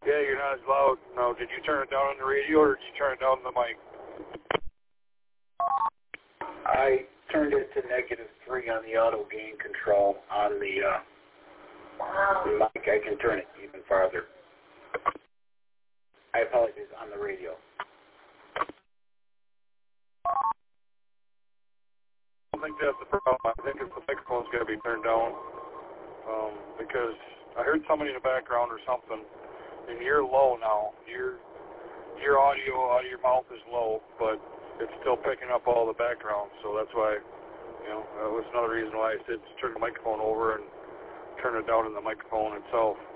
Yeah, you're not as loud. No, did you turn it down on the radio or did you turn it down on the mic? I turned it to -3 on the auto gain control on the mic. I can turn it even farther. I apologize, on the radio. I don't think that's the problem. I think it's the microphone's got to be turned down because I heard somebody in the background or something, and you're low now. Your audio out of your mouth is low, but it's still picking up all the background, so that's why, that was another reason why I said to turn the microphone over and turn it down in the microphone itself.